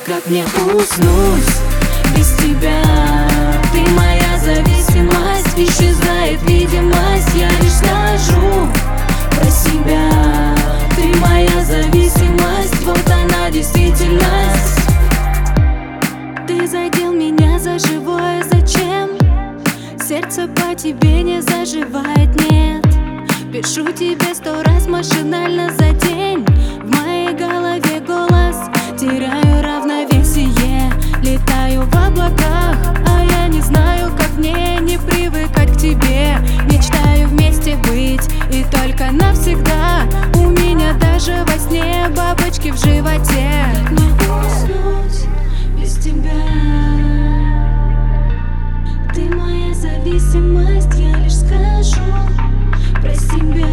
Как мне уснуть без тебя? Ты моя зависимость, исчезает видимость. Я лишь скажу про себя. Ты моя зависимость, вот она действительность. Ты задел меня за живое, зачем? Сердце по тебе не заживает, нет. Пишу тебе 100 раз машинально за день. В моей голове голос, теряю равновесие. Летаю в облаках, а я не знаю, как мне не привыкать к тебе. Мечтаю вместе быть и только навсегда. У меня даже во сне бабочки в животе. Как мне уснуть без тебя? Ты моя зависимость, я лишь скажу про себя.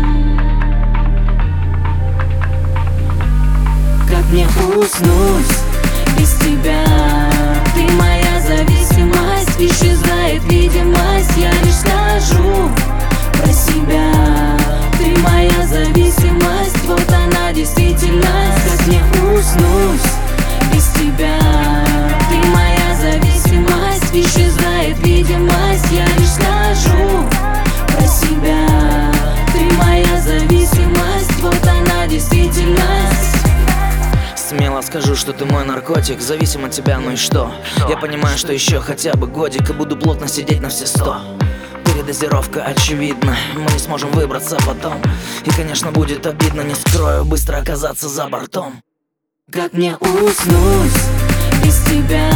Как мне уснуть без тебя? Ты моя зависимость, исчезает видимость. Я лишь скажу про себя. Ты моя зависимость, вот она действительность. Как мне уснуть без тебя? Ты моя зависимость, исчезает видимость. Я лишь скажу про себя. Ты моя зависимость, вот она действительность. Смело скажу, что ты мой наркотик. Зависим от тебя, ну и что? Я понимаю, что еще хотя бы годик и буду плотно сидеть на все 100. Передозировка очевидна, мы не сможем выбраться потом. И, конечно, будет обидно, не скрою, быстро оказаться за бортом. Как мне уснуть без тебя?